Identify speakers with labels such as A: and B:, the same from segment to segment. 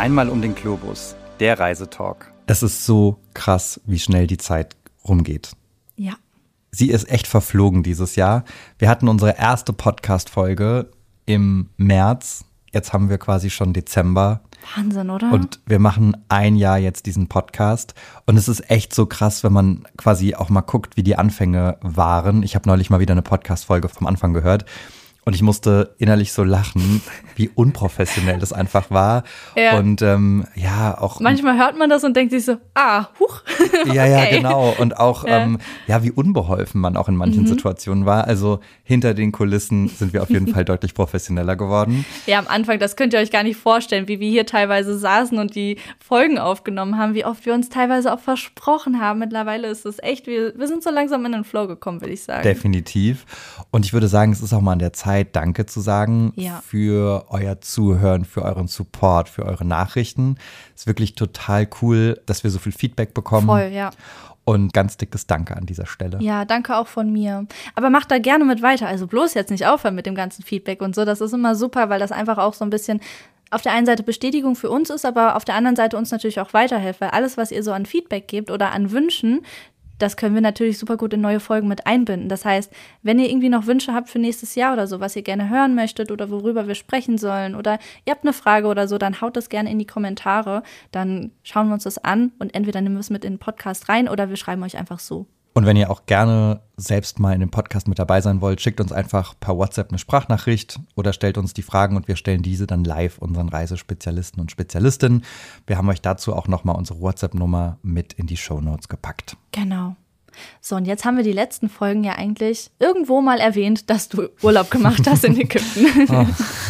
A: Einmal um den Globus, der Reisetalk.
B: Es ist so krass, wie schnell die Zeit rumgeht.
C: Ja.
B: Sie ist echt verflogen dieses Jahr. Wir hatten unsere erste Podcast-Folge im März. Jetzt haben wir quasi schon Dezember.
C: Wahnsinn, oder?
B: Und wir machen ein Jahr jetzt diesen Podcast. Und es ist echt so krass, wenn man quasi auch mal guckt, wie die Anfänge waren. Ich habe neulich mal wieder eine Podcast-Folge vom Anfang gehört. Und ich musste innerlich so lachen, wie unprofessionell das einfach war.
C: Ja.
B: Und auch.
C: Manchmal hört man das und denkt sich so, huch.
B: Ja,
C: Okay.
B: genau. Und auch, wie unbeholfen man auch in manchen Situationen war. Also hinter den Kulissen sind wir auf jeden Fall deutlich professioneller geworden.
C: Ja, am Anfang, das könnt ihr euch gar nicht vorstellen, wie wir hier teilweise saßen und die Folgen aufgenommen haben, wie oft wir uns teilweise auch versprochen haben. Mittlerweile ist es echt, wir sind so langsam in den Flow gekommen, würde ich sagen.
B: Definitiv. Und ich würde sagen, es ist auch mal an der Zeit, Danke zu sagen für euer Zuhören, für euren Support, für eure Nachrichten. Es ist wirklich total cool, dass wir so viel Feedback bekommen.
C: Voll, ja.
B: Und ganz dickes Danke an dieser Stelle.
C: Ja, danke auch von mir. Aber macht da gerne mit weiter. Also bloß jetzt nicht aufhören mit dem ganzen Feedback und so. Das ist immer super, weil das einfach auch so ein bisschen auf der einen Seite Bestätigung für uns ist, aber auf der anderen Seite uns natürlich auch weiterhilft. Weil alles, was ihr so an Feedback gebt oder an Wünschen, das können wir natürlich super gut in neue Folgen mit einbinden. Das heißt, wenn ihr irgendwie noch Wünsche habt für nächstes Jahr oder so, was ihr gerne hören möchtet oder worüber wir sprechen sollen oder ihr habt eine Frage oder so, dann haut das gerne in die Kommentare. Dann schauen wir uns das an und entweder nehmen wir es mit in den Podcast rein oder wir schreiben euch einfach so.
B: Und wenn ihr auch gerne selbst mal in dem Podcast mit dabei sein wollt, schickt uns einfach per WhatsApp eine Sprachnachricht oder stellt uns die Fragen und wir stellen diese dann live unseren Reisespezialisten und Spezialistinnen. Wir haben euch dazu auch nochmal unsere WhatsApp-Nummer mit in die Shownotes gepackt.
C: Genau. So, und jetzt haben wir die letzten Folgen ja eigentlich irgendwo mal erwähnt, dass du Urlaub gemacht hast in Ägypten.
B: Oh.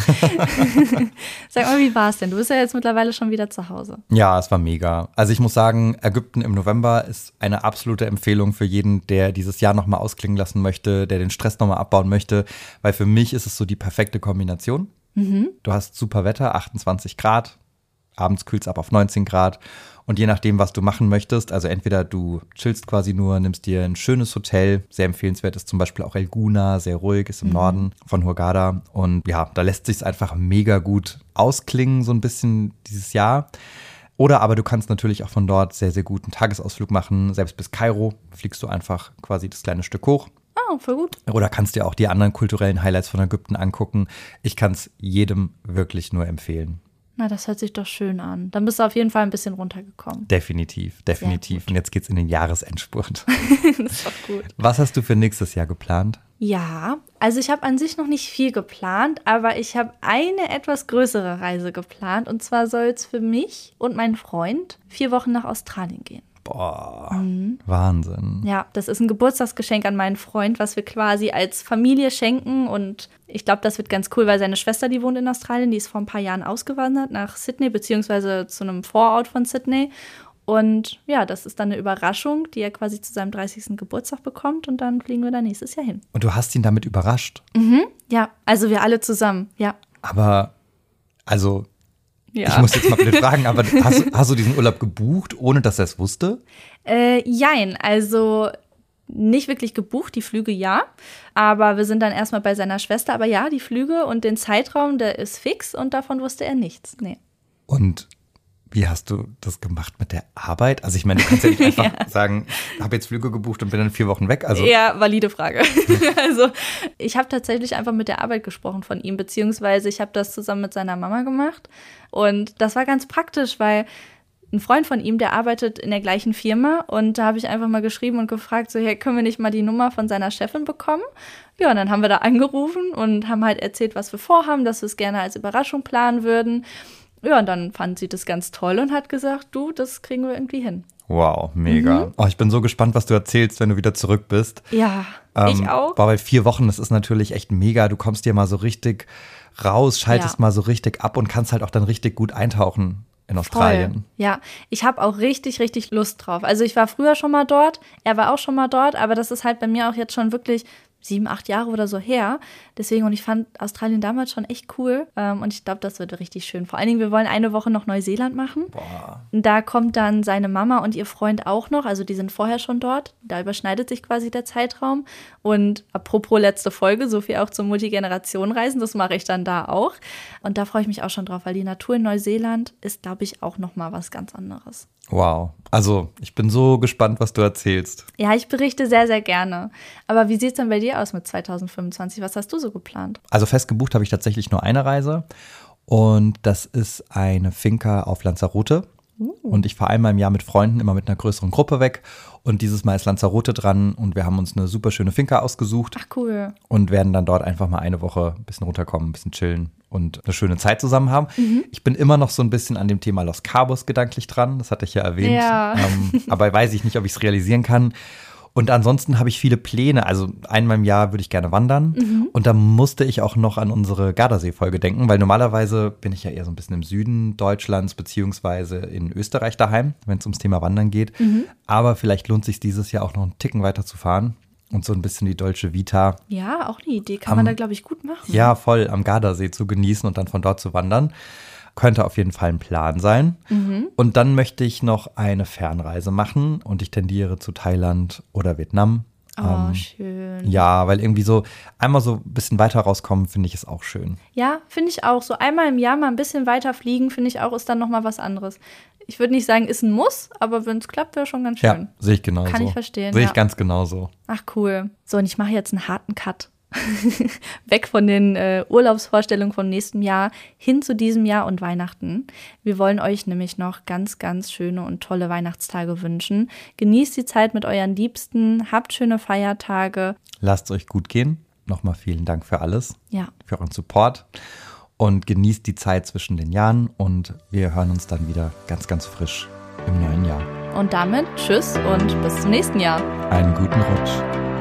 C: Sag mal, wie war es denn? Du bist ja jetzt mittlerweile schon wieder zu Hause.
B: Ja, es war mega. Also ich muss sagen, Ägypten im November ist eine absolute Empfehlung für jeden, der dieses Jahr nochmal ausklingen lassen möchte, der den Stress nochmal abbauen möchte, weil für mich ist es so die perfekte Kombination. Du hast super Wetter, 28 Grad, abends kühlt's ab auf 19 Grad. Und je nachdem, was du machen möchtest, also entweder du chillst quasi nur, nimmst dir ein schönes Hotel, sehr empfehlenswert ist zum Beispiel auch El Guna, sehr ruhig, ist im Norden von Hurghada. Und ja, da lässt sich's einfach mega gut ausklingen, so ein bisschen dieses Jahr. Oder aber du kannst natürlich auch von dort sehr, sehr gut einen Tagesausflug machen, selbst bis Kairo fliegst du einfach quasi das kleine Stück hoch.
C: Oh, voll gut.
B: Oder kannst dir auch die anderen kulturellen Highlights von Ägypten angucken. Ich kann es jedem wirklich nur empfehlen.
C: Na, das hört sich doch schön an. Dann bist du auf jeden Fall ein bisschen runtergekommen.
B: Definitiv. Und jetzt geht's in den Jahresendspurt.
C: Das ist doch gut.
B: Was hast du für nächstes Jahr geplant?
C: Ja, also ich habe an sich noch nicht viel geplant, aber ich habe eine etwas größere Reise geplant. Und zwar soll es für mich und meinen Freund 4 Wochen nach Australien gehen.
B: Boah, Wahnsinn.
C: Ja, das ist ein Geburtstagsgeschenk an meinen Freund, was wir quasi als Familie schenken. Und ich glaube, das wird ganz cool, weil seine Schwester, die wohnt in Australien, die ist vor ein paar Jahren ausgewandert nach Sydney, beziehungsweise zu einem Vorort von Sydney. Und ja, das ist dann eine Überraschung, die er quasi zu seinem 30. Geburtstag bekommt. Und dann fliegen wir da nächstes Jahr hin.
B: Und du hast ihn damit überrascht?
C: Ja, also wir alle zusammen, ja.
B: Aber, also,
C: Ja.
B: ich muss jetzt mal blöd fragen, aber hast du diesen Urlaub gebucht, ohne dass er es wusste?
C: Jein, also nicht wirklich gebucht, die Flüge ja, aber wir sind dann erstmal bei seiner Schwester, aber ja, die Flüge und den Zeitraum, der ist fix und davon wusste er nichts, nee.
B: Und wie hast du das gemacht mit der Arbeit? Also ich meine, du kannst ja nicht einfach sagen, ich habe jetzt Flüge gebucht und bin dann 4 Wochen weg. Also
C: Ja, valide Frage. Also ich habe tatsächlich einfach mit der Arbeit gesprochen von ihm, beziehungsweise ich habe das zusammen mit seiner Mama gemacht und das war ganz praktisch, weil ein Freund von ihm, der arbeitet in der gleichen Firma und da habe ich einfach mal geschrieben und gefragt, so, hey, können wir nicht mal die Nummer von seiner Chefin bekommen? Ja, und dann haben wir da angerufen und haben halt erzählt, was wir vorhaben, dass wir es gerne als Überraschung planen würden. Ja, und dann fand sie das ganz toll und hat gesagt, du, das kriegen wir irgendwie hin.
B: wow, mega. Oh, ich bin so gespannt, was du erzählst, wenn du wieder zurück bist.
C: Ja, ich auch.
B: Boah, weil 4 Wochen, das ist natürlich echt mega. Du kommst dir mal so richtig raus, schaltest mal so richtig ab und kannst halt auch dann richtig gut eintauchen in Australien.
C: Voll. Ja, ich habe auch richtig, richtig Lust drauf. Also ich war früher schon mal dort, er war auch schon mal dort, aber das ist halt bei mir auch jetzt schon wirklich 7, 8 Jahre oder so her. Deswegen, und ich fand Australien damals schon echt cool. Und ich glaube, das wird richtig schön. Vor allen Dingen, wir wollen eine Woche noch Neuseeland machen.
B: Boah.
C: Da kommt dann seine Mama und ihr Freund auch noch. Also die sind vorher schon dort. Da überschneidet sich quasi der Zeitraum. Und apropos letzte Folge, so viel auch zum Multigenerationenreisen. Das mache ich dann da auch. Und da freue ich mich auch schon drauf, weil die Natur in Neuseeland ist, glaube ich, auch nochmal was ganz anderes.
B: Wow. Also, ich bin so gespannt, was du erzählst.
C: Ja, ich berichte sehr, sehr gerne. Aber wie sieht es denn bei dir aus mit 2025? Was hast du so geplant?
B: Also fest gebucht habe ich tatsächlich nur eine Reise. Und das ist eine Finca auf Lanzarote. Und ich fahre einmal im Jahr mit Freunden, immer mit einer größeren Gruppe weg. Und dieses Mal ist Lanzarote dran und wir haben uns eine super schöne Finca ausgesucht.
C: Ach, cool.
B: Und werden dann dort einfach mal eine Woche ein bisschen runterkommen, ein bisschen chillen und eine schöne Zeit zusammen haben. Ich bin immer noch so ein bisschen an dem Thema Los Cabos gedanklich dran, das hatte ich ja erwähnt.
C: Ja.
B: Aber weiß ich nicht, ob ich es realisieren kann. Und ansonsten habe ich viele Pläne. Also einmal im Jahr würde ich gerne wandern. Und da musste ich auch noch an unsere Gardasee-Folge denken, weil normalerweise bin ich ja eher so ein bisschen im Süden Deutschlands beziehungsweise in Österreich daheim, wenn es ums Thema Wandern geht. Aber vielleicht lohnt es sich dieses Jahr auch noch einen Ticken weiter zu fahren und so ein bisschen die Dolce Vita.
C: Ja, auch eine Idee. Kann man da, glaube ich, gut machen.
B: Ja, voll am Gardasee zu genießen und dann von dort zu wandern. Könnte auf jeden Fall ein Plan sein. Und dann möchte ich noch eine Fernreise machen und ich tendiere zu Thailand oder Vietnam.
C: Oh, schön.
B: Ja, weil irgendwie so einmal so ein bisschen weiter rauskommen, finde ich es auch schön.
C: Ja, finde ich auch. So einmal im Jahr mal ein bisschen weiter fliegen, finde ich auch, ist dann nochmal was anderes. Ich würde nicht sagen, ist ein Muss, aber wenn es klappt, wäre schon ganz schön.
B: Ja, sehe ich genauso.
C: Kann ich verstehen.
B: Sehe ich ganz genauso.
C: Ach, cool. So, und ich mache jetzt einen harten Cut. Weg von den Urlaubsvorstellungen vom nächsten Jahr hin zu diesem Jahr und Weihnachten. Wir wollen euch nämlich noch ganz, ganz schöne und tolle Weihnachtstage wünschen. Genießt die Zeit mit euren Liebsten, habt schöne Feiertage.
B: Lasst es euch gut gehen. Nochmal vielen Dank für alles,
C: Ja.
B: für euren Support und genießt die Zeit zwischen den Jahren und wir hören uns dann wieder ganz, ganz frisch im neuen Jahr.
C: Und damit tschüss und bis zum nächsten Jahr.
B: Einen guten Rutsch.